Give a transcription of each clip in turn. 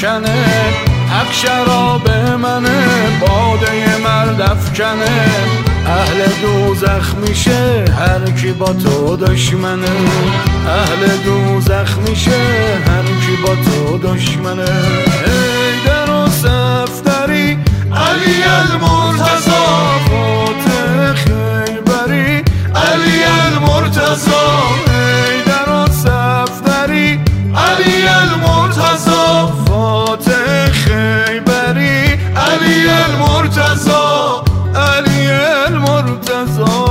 افکنه، حق شراب منه باده مرد افکنه. اهل دوزخ میشه هر کی با تو دشمنه، اهل دوزخ میشه هر کی با تو دشمنه. حیدر و صفدری علی المرتضی، فاتح خیبری علی المرتضی. حیدر و صفدری علی المرتضی، فاتح خیبری علی المرتضی، علی المرتضی.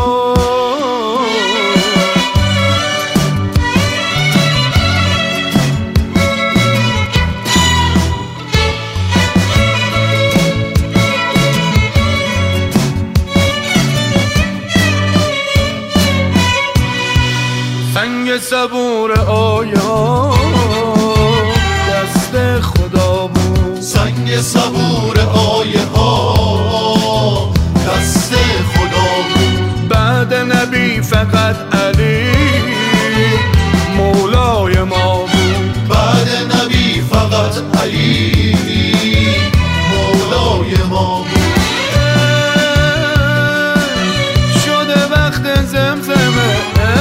سنگ صبور آیا دست خدا بود، سنگ صبور آیه ها دست خدا بود. بعد نبی فقط علی مولای ما بود، بعد نبی فقط علی مولای ما بود. شده وقت زمزمه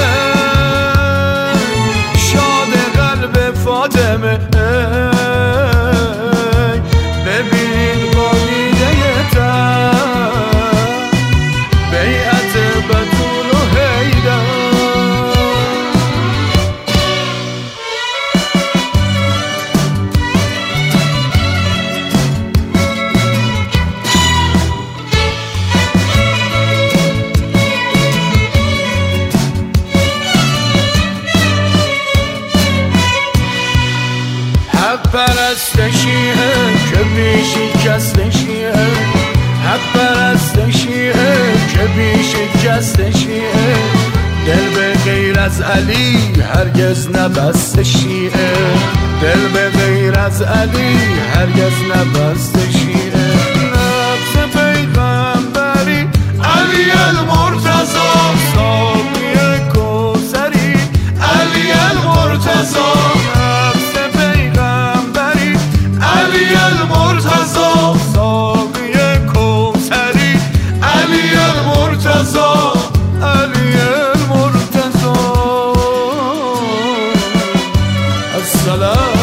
شاد قلب فاطمه، ببین با دیده تر بیعت بطول و حیدر. حق پرست شیعه که بیشی کست شیعه، حق پرست شیعه که بیشی کست شیعه. دل به غیر از علی هرگز نبست شیعه، دل به غیر از علی هرگز نبست شیعه. نفس پیغمبری علی المرتضی، ساقی کوثری علی المرتضی. علی المرتضی، ساقی کوثری علی المرتضی، علی المرتضی. السلام